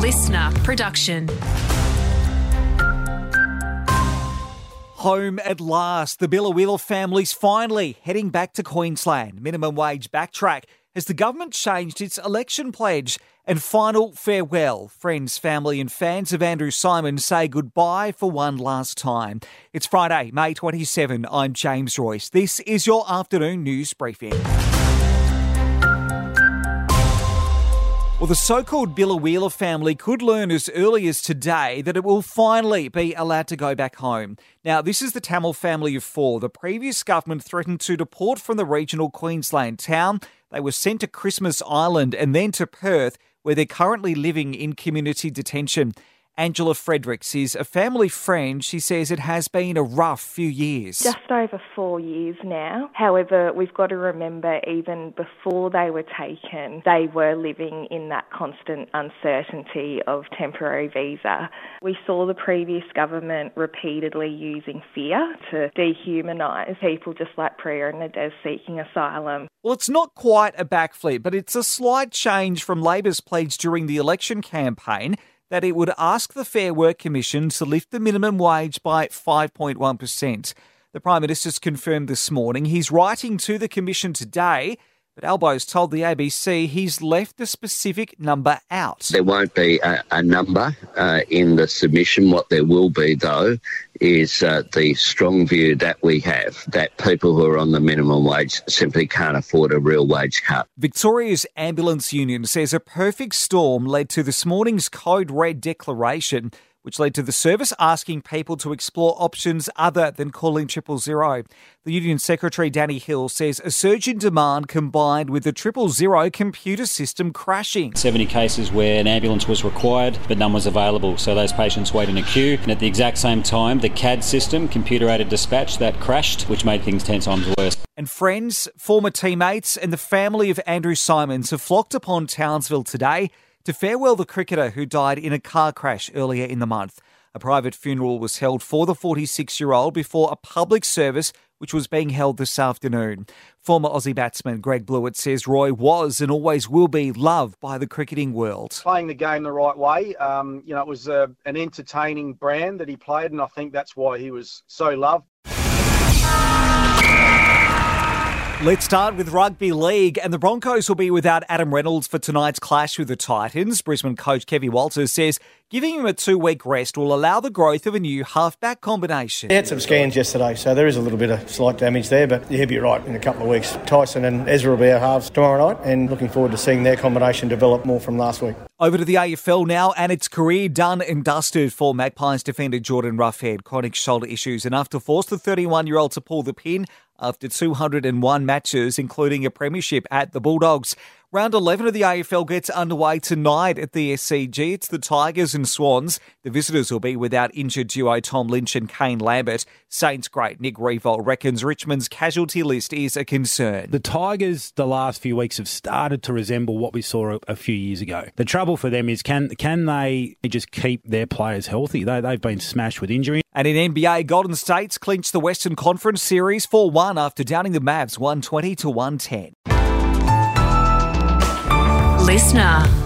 listener production. Home at last. The Biloela family's finally heading back to Queensland. Minimum wage backtrack as the government changed its election pledge. And final farewell. Friends, family and fans of Andrew Symonds say goodbye for one last time. It's Friday, May 27. I'm James Royce. This is your afternoon news briefing. Well, the so-called Biloela family could learn as early as today that it will finally be allowed to go back home. Now, this is the Tamil family of four. The previous government threatened to deport from the regional Queensland town. They were sent to Christmas Island and then to Perth, where they're currently living in community detention. Angela Fredericks is a family friend. She says it has been a rough few years. Just over 4 years now. However, we've got to remember even before they were taken, they were living in that constant uncertainty of temporary visa. We saw the previous government repeatedly using fear to dehumanise people just like Priya and Nadez seeking asylum. Well, it's not quite a backflip, but it's a slight change from Labor's pledge during the election campaign that it would ask the Fair Work Commission to lift the minimum wage by 5.1%. The Prime Minister's confirmed this morning he's writing to the Commission today, but Albo's told the ABC he's left the specific number out. There won't be a number in the submission. What there will be, though, is the strong view that we have that people who are on the minimum wage simply can't afford a real wage cut. Victoria's Ambulance Union says a perfect storm led to this morning's Code Red declaration, which led to the service asking people to explore options other than calling 000. The union secretary, Danny Hill, says a surge in demand combined with the 000 computer system crashing. 70 cases where an ambulance was required, but none was available, so those patients wait in a queue. And at the exact same time, the CAD system, computer-aided dispatch, that crashed, which made things 10 times worse. And friends, former teammates and the family of Andrew Symonds have flocked upon Townsville today to farewell the cricketer who died in a car crash earlier in the month. A private funeral was held for the 46-year-old before a public service which was being held this afternoon. Former Aussie batsman Greg Blewett says Roy was and always will be loved by the cricketing world. Playing the game the right way, it was an entertaining brand that he played, and I think that's why he was so loved. Let's start with rugby league, and the Broncos will be without Adam Reynolds for tonight's clash with the Titans. Brisbane coach Kevy Walters says giving him a 2-week rest will allow the growth of a new halfback combination. He had some scans yesterday, so there is a little bit of slight damage there, but he'll be right in a couple of weeks. Tyson and Ezra will be our halves tomorrow night, and looking forward to seeing their combination develop more from last week. Over to the AFL now, and it's career done and dusted for Magpies defender Jordan Roughead. Chronic shoulder issues enough to force the 31-year-old to pull the pin after 201 matches, including a premiership at the Bulldogs. Round 11 of the AFL gets underway tonight at the SCG. It's the Tigers and Swans. The visitors will be without injured duo Tom Lynch and Kane Lambert. Saints great Nick Riewoldt reckons Richmond's casualty list is a concern. The Tigers, the last few weeks, have started to resemble what we saw a few years ago. The trouble for them is can they just keep their players healthy? They've been smashed with injury. And in NBA, Golden State's clinched the Western Conference Series 4-1 after downing the Mavs 120-110. Listener.